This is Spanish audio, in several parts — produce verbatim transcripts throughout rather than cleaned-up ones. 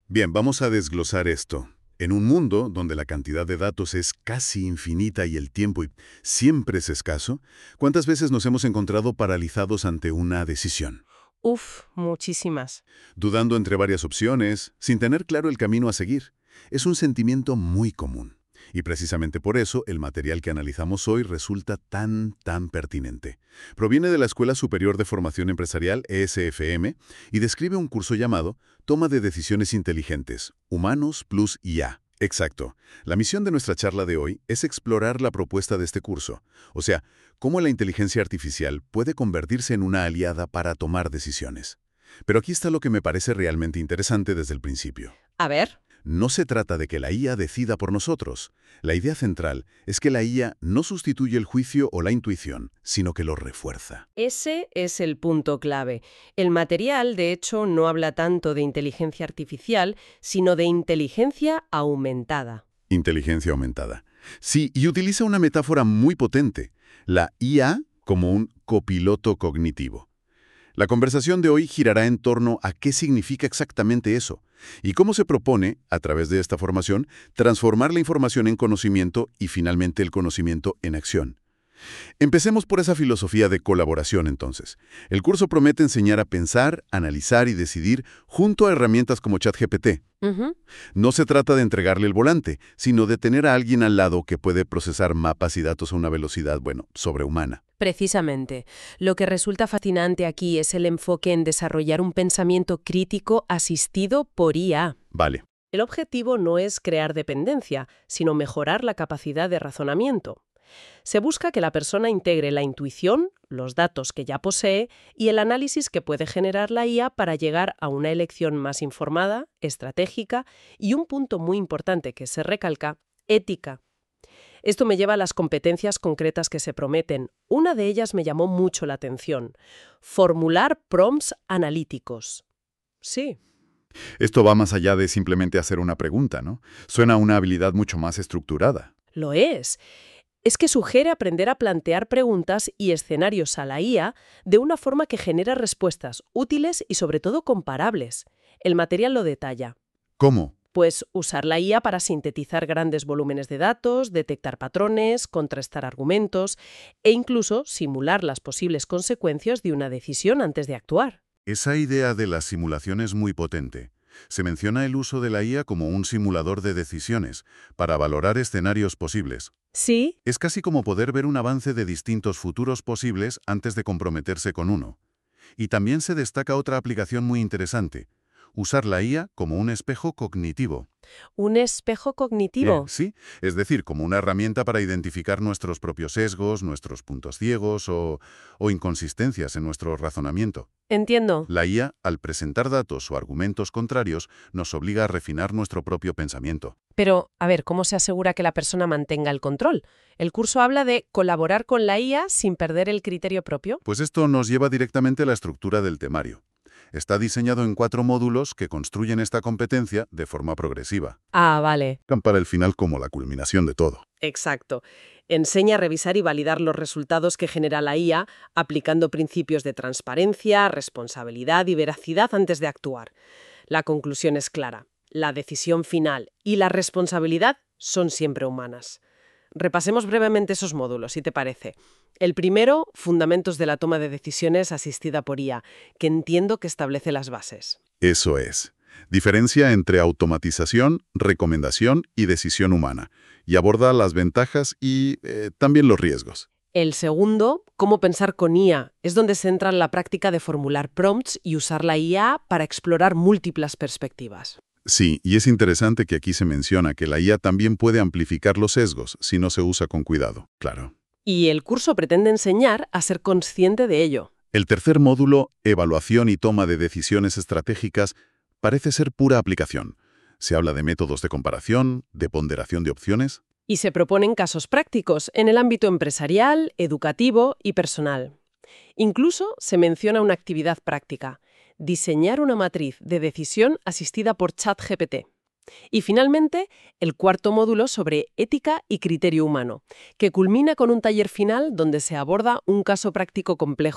Bien, vamos a desglosar esto. En un mundo donde la cantidad de datos es casi infinita y el tiempo siempre es escaso, ¿cuántas veces nos hemos encontrado paralizados ante una decisión? Uf, muchísimas. Dudando entre varias opciones, sin tener claro el camino a seguir. Es un sentimiento muy común. Y precisamente por eso el material que analizamos hoy resulta tan, tan pertinente. Proviene de la Escuela Superior de Formación Empresarial, E S F M, y describe un curso llamado Toma de Decisiones Inteligentes, Humanos plus I A. Exacto. La misión de nuestra charla de hoy es explorar la propuesta de este curso, o sea, cómo la inteligencia artificial puede convertirse en una aliada para tomar decisiones. Pero aquí está lo que me parece realmente interesante desde el principio. A ver. No se trata de que la I A decida por nosotros. La idea central es que la I A no sustituye el juicio o la intuición, sino que lo refuerza. Ese es el punto clave. El material, de hecho, no habla tanto de inteligencia artificial, sino de inteligencia aumentada. Inteligencia aumentada. Sí, y utiliza una metáfora muy potente, la I A como un copiloto cognitivo. La conversación de hoy girará en torno a qué significa exactamente eso y cómo se propone, a través de esta formación, transformar la información en conocimiento y finalmente el conocimiento en acción. Empecemos por esa filosofía de colaboración, entonces. El curso promete enseñar a pensar, analizar y decidir junto a herramientas como ChatGPT. Ujú. No se trata de entregarle el volante, sino de tener a alguien al lado que puede procesar mapas y datos a una velocidad, bueno, sobrehumana. Precisamente. Lo que resulta fascinante aquí es el enfoque en desarrollar un pensamiento crítico asistido por I A. Vale. El objetivo no es crear dependencia, sino mejorar la capacidad de razonamiento. Se busca que la persona integre la intuición, los datos que ya posee y el análisis que puede generar la I A para llegar a una elección más informada, estratégica y un punto muy importante que se recalca, ética. Esto me lleva a las competencias concretas que se prometen. Una de ellas me llamó mucho la atención. Formular prompts analíticos. Sí. Esto va más allá de simplemente hacer una pregunta, ¿no? Suena a una habilidad mucho más estructurada. Lo es. Es que sugiere aprender a plantear preguntas y escenarios a la I A de una forma que genera respuestas útiles y sobre todo comparables. El material lo detalla. ¿Cómo? Pues usar la I A para sintetizar grandes volúmenes de datos, detectar patrones, contrastar argumentos e incluso simular las posibles consecuencias de una decisión antes de actuar. Esa idea de la simulación es muy potente. Se menciona el uso de la I A como un simulador de decisiones, para valorar escenarios posibles. Sí, Es casi como poder ver un avance de distintos futuros posibles antes de comprometerse con uno. Y también se destaca otra aplicación muy interesante, usar la I A como un espejo cognitivo. un espejo cognitivo. Sí, es decir, como una herramienta para identificar nuestros propios sesgos, nuestros puntos ciegos o, o inconsistencias en nuestro razonamiento. Entiendo. La I A, al presentar datos o argumentos contrarios, nos obliga a refinar nuestro propio pensamiento. Pero, a ver, ¿cómo se asegura que la persona mantenga el control? El curso habla de colaborar con la I A sin perder el criterio propio. Pues esto nos lleva directamente a la estructura del temario. Está diseñado en cuatro módulos que construyen esta competencia de forma progresiva. Ah, vale. Para el final como la culminación de todo. Exacto. Enseña a revisar y validar los resultados que genera la I A aplicando principios de transparencia, responsabilidad y veracidad antes de actuar. La conclusión es clara. La decisión final y la responsabilidad son siempre humanas. Repasemos brevemente esos módulos, si te parece. El primero, Fundamentos de la toma de decisiones asistida por I A, que entiendo que establece las bases. Eso es. Diferencia entre automatización, recomendación y decisión humana, y aborda las ventajas y eh, también los riesgos. El segundo, Cómo pensar con I A, es donde se entra en la práctica de formular prompts y usar la I A para explorar múltiples perspectivas. Sí, y es interesante que aquí se menciona que la I A también puede amplificar los sesgos si no se usa con cuidado. Claro. Y el curso pretende enseñar a ser consciente de ello. El tercer módulo, Evaluación y toma de decisiones estratégicas, parece ser pura aplicación. Se habla de métodos de comparación, de ponderación de opciones. Y se proponen casos prácticos en el ámbito empresarial, educativo y personal. Incluso se menciona una actividad práctica: diseñar una matriz de decisión asistida por ChatGPT. Y finalmente, el cuarto módulo sobre ética y criterio humano, que culmina con un taller final donde se aborda un caso práctico complejo.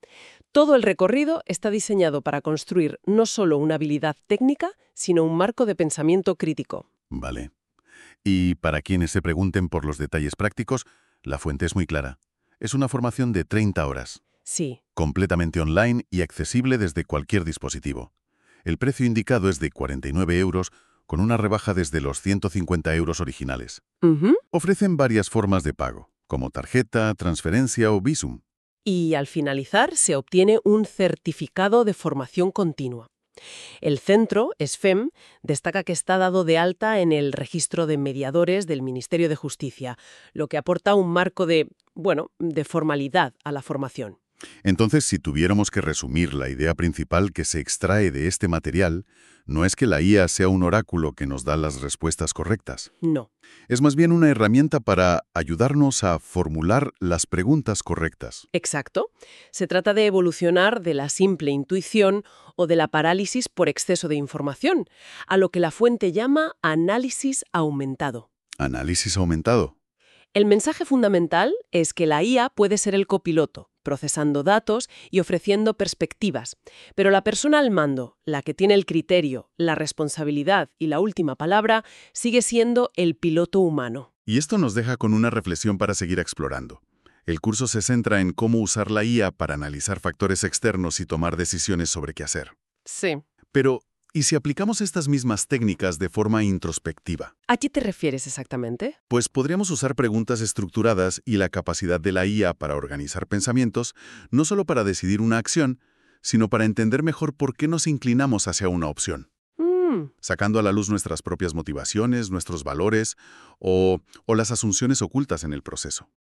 Todo el recorrido está diseñado para construir no solo una habilidad técnica, sino un marco de pensamiento crítico. Vale. Y para quienes se pregunten por los detalles prácticos, la fuente es muy clara. Es una formación de treinta horas, Sí. completamente online y accesible desde cualquier dispositivo. El precio indicado es de cuarenta y nueve euros, con una rebaja desde los ciento cincuenta euros originales. Ujú. Ofrecen varias formas de pago, como tarjeta, transferencia o Bizum. Y al finalizar se obtiene un certificado de formación continua. El centro, SFEM, destaca que está dado de alta en el registro de mediadores del Ministerio de Justicia, lo que aporta un marco de, bueno, de formalidad a la formación. Entonces, si tuviéramos que resumir la idea principal que se extrae de este material, no es que la I A sea un oráculo que nos da las respuestas correctas. No. Es más bien una herramienta para ayudarnos a formular las preguntas correctas. Exacto. Se trata de evolucionar de la simple intuición o de la parálisis por exceso de información, a lo que la fuente llama análisis aumentado. Análisis aumentado. El mensaje fundamental es que la I A puede ser el copiloto, procesando datos y ofreciendo perspectivas, pero la persona al mando, la que tiene el criterio, la responsabilidad y la última palabra, sigue siendo el piloto humano. Y esto nos deja con una reflexión para seguir explorando. El curso se centra en cómo usar la I A para analizar factores externos y tomar decisiones sobre qué hacer. Sí. Pero, ¿y si aplicamos estas mismas técnicas de forma introspectiva? ¿A qué te refieres exactamente? Pues podríamos usar preguntas estructuradas y la capacidad de la I A para organizar pensamientos, no solo para decidir una acción, sino para entender mejor por qué nos inclinamos hacia una opción, Mm, sacando a la luz nuestras propias motivaciones, nuestros valores o, o las asunciones ocultas en el proceso.